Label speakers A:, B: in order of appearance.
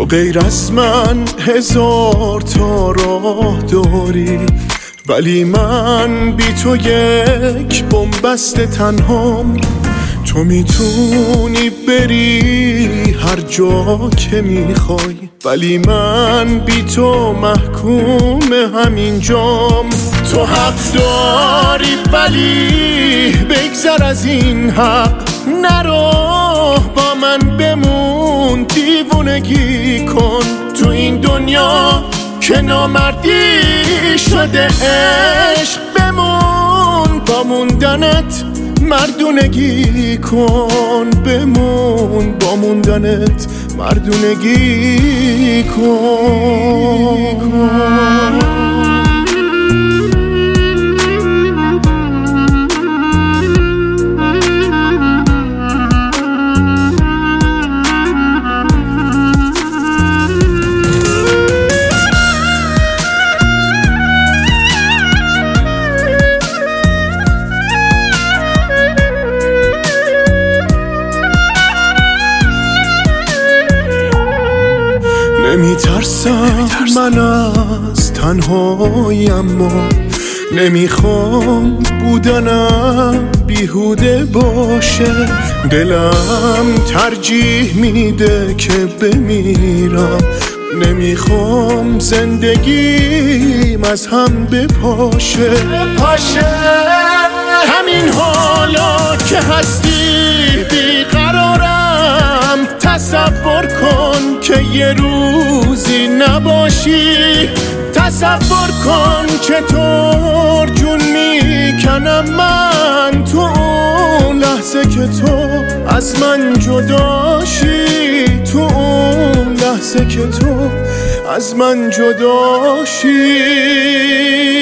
A: تو غیر از من هزار تا راه داری، ولی من بی تو یک بن‌بست تنهام. تو میتونی بری هر جا که میخوای، ولی من بی تو محکوم همینجام. تو حق داری ولی بگذر از این حق، نرو با من بمون، دیوونگی کن تو این دنیا که نامردی شده عشق. بمون با موندنت مردونگی کن، بمون با موندنت مردونگی کن. نمیترسم من از تنهایی، اما نمیخوام بودنم بیهوده باشه. دلم ترجیح میده که بمیرم، نمیخوام زندگیم از هم بپاشه. همین حالا که هستی بیقرارم، تصور کن که یه روزی نباشی. تصور کن چطور جون میکنم من تو اون لحظه که تو از من جداشی، تو اون لحظه که تو از من جداشی.